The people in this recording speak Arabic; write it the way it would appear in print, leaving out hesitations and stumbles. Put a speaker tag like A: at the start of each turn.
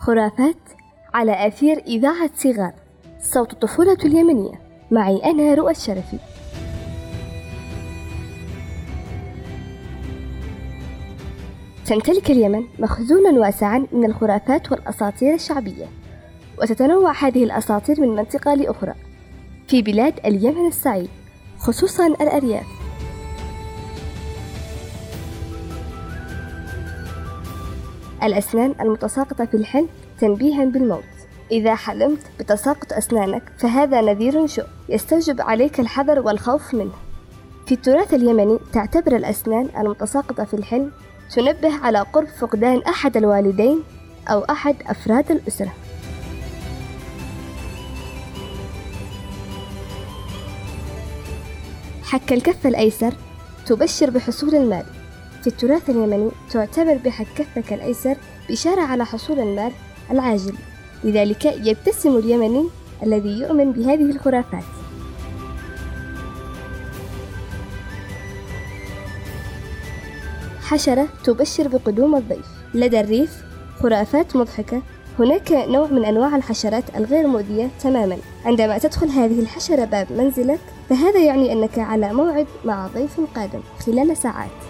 A: خرافات على أثير إذاعة صغار، صوت الطفولة اليمنية، معي أنا رؤى الشرفي. تمتلك اليمن مخزونا واسعا من الخرافات والأساطير الشعبية، وتتنوع هذه الأساطير من منطقة لأخرى في بلاد اليمن السعيد، خصوصا الأرياف. الأسنان المتساقطة في الحلم تنبيها بالموت. إذا حلمت بتساقط أسنانك فهذا نذير شؤم يستوجب عليك الحذر والخوف منه. في التراث اليمني تعتبر الأسنان المتساقطة في الحلم تنبه على قرب فقدان أحد الوالدين أو أحد أفراد الأسرة. حك الكف الأيسر تبشر بحصول المال. في التراث اليمني تعتبر بحك كفك الأيسر بإشارة على حصول المال العاجل، لذلك يبتسم اليمني الذي يؤمن بهذه الخرافات. حشرة تبشر بقدوم الضيف. لدى الريف خرافات مضحكة. هناك نوع من أنواع الحشرات الغير مؤذية تماما، عندما تدخل هذه الحشرة باب منزلك فهذا يعني أنك على موعد مع ضيف قادم خلال ساعات.